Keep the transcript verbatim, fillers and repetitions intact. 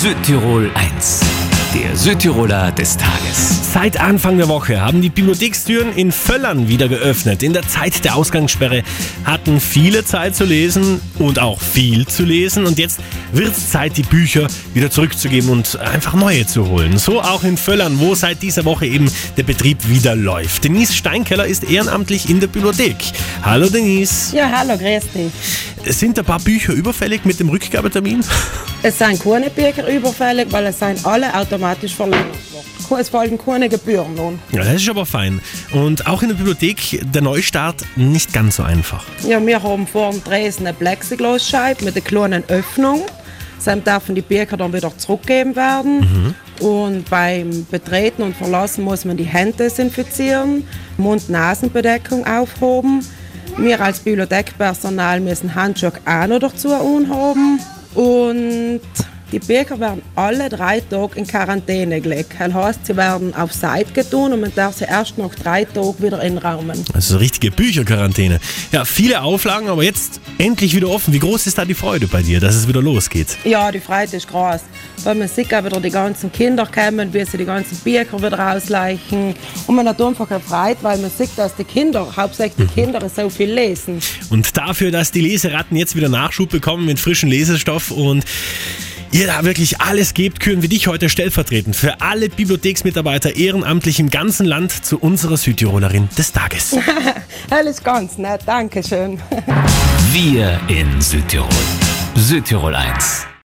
Südtirol eins, der Südtiroler des Tages. Seit Anfang der Woche haben die Bibliothekstüren in Völlern wieder geöffnet. In der Zeit der Ausgangssperre hatten viele Zeit zu lesen und auch viel zu lesen. Und jetzt wird es Zeit, die Bücher wieder zurückzugeben und einfach neue zu holen. So auch in Völlern, wo seit dieser Woche eben der Betrieb wieder läuft. Denise Steinkeller ist ehrenamtlich in der Bibliothek. Hallo Denise. Ja, hallo, grüß dich. Sind ein paar Bücher überfällig mit dem Rückgabetermin? Es sind keine Bücher überfällig, weil es sind alle automatisch verlängert worden. Es folgen keine Gebühren nun. Ja, das ist aber fein. Und auch in der Bibliothek der Neustart nicht ganz so einfach. Ja, wir haben vor dem Dresden eine Plexiglasscheibe mit einer kleinen Öffnung. Dann dürfen die Bücher dann wieder zurückgegeben werden. Mhm. Und beim Betreten und Verlassen muss man die Hände desinfizieren, Mund-Nasen-Bedeckung aufhoben. Wir als Bibliothekpersonal müssen Handschuhe auch noch dazu anhaben. Und die Bücher werden alle drei Tage in Quarantäne gelegt. Das heißt, sie werden auf Seite getan und man darf sie erst nach drei Tagen wieder inraumen. Also richtige Bücherquarantäne. Ja, viele Auflagen, aber jetzt endlich wieder offen. Wie groß ist da die Freude bei dir, dass es wieder losgeht? Ja, die Freude ist groß. Weil man sieht auch wieder die ganzen Kinder kommen, wie sie die ganzen Bücher wieder ausleichen. Und man hat einfach gefreut, weil man sieht, dass die Kinder, hauptsächlich die Kinder, so viel lesen. Und dafür, dass die Leseratten jetzt wieder Nachschub bekommen mit frischem Lesestoff und ihr da wirklich alles gebt, küren wir dich heute stellvertretend für alle Bibliotheksmitarbeiter ehrenamtlich im ganzen Land zu unserer Südtirolerin des Tages. Alles ganz nett, danke schön. Wir in Südtirol. Südtirol eins.